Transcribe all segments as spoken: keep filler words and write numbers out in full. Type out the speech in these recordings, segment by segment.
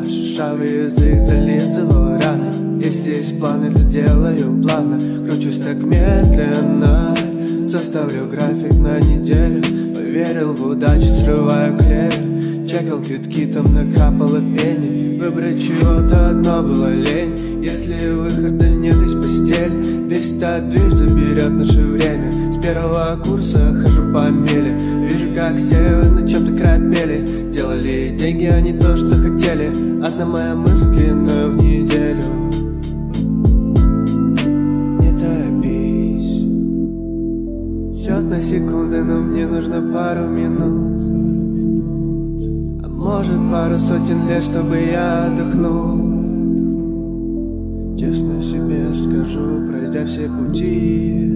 шершавый язык зализывал раны. Если есть планы, то делаю плавно, кручусь так медленно. Составлю график на неделю, поверил в удачу, срываю клевер. Чекал квитки, там накапало пени. Выбрать чего-то одно было лень. Если выхода нет из постели, весь этот движ заберет наше время. С первого курса хожу по миле, вижу, как север на чем-то крапели. Делали деньги, а не то, что хотели. Одна моя мысль длиною в неделю. Не торопись, счет на секунды, но мне нужно пару минут. А может пару сотен лет, чтобы я отдохнул. Честно себе скажу, пройдя все пути,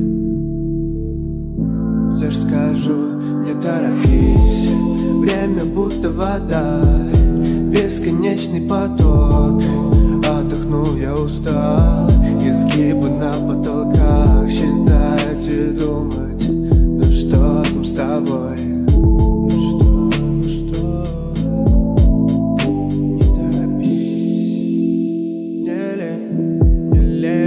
все ж скажу, не торопись. Время будто вода, бесконечный поток. Отдохнул, я устал, изгибы на потолках. Считать и думать, ну что там с тобой? Ну что, ну что? Не торопись, не лень, не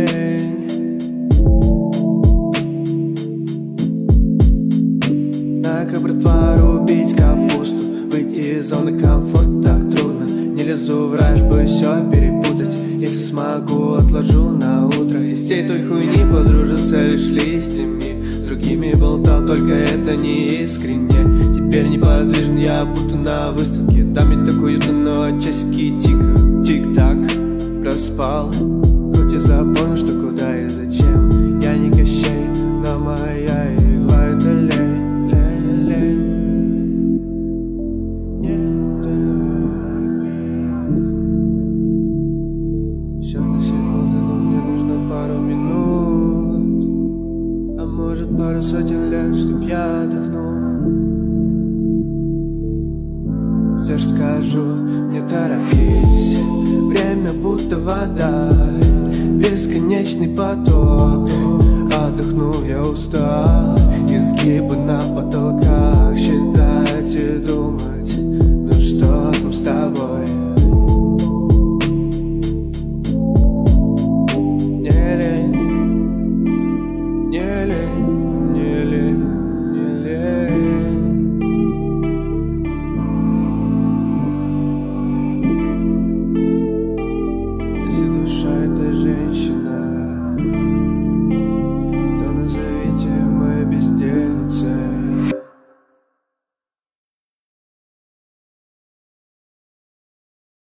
лень. Так, братва, рубить капусту, выйти из зоны комфорта так трудно. Не лезу в раж, боюсь все перепутать. Если смогу, отложу на утро. Из всей той хуйни подружился лишь листьями. С другими болтал, только это не искренне. Теперь неподвижен я, будто на выставке. Да, мне так уютно, но часики тикают. Тик-так, проспал. Хоть и запомнил, что куда и зачем. Я не Кощей, но моя игла это лень. Счет на секунды, но мне нужно пару минут. А может пару сотен лет, чтоб я отдохнул. Все ж скажу, не торопись. Время будто вода, бесконечный поток. Отдохнул, я устал, изгибы на потолках. Считать и думать.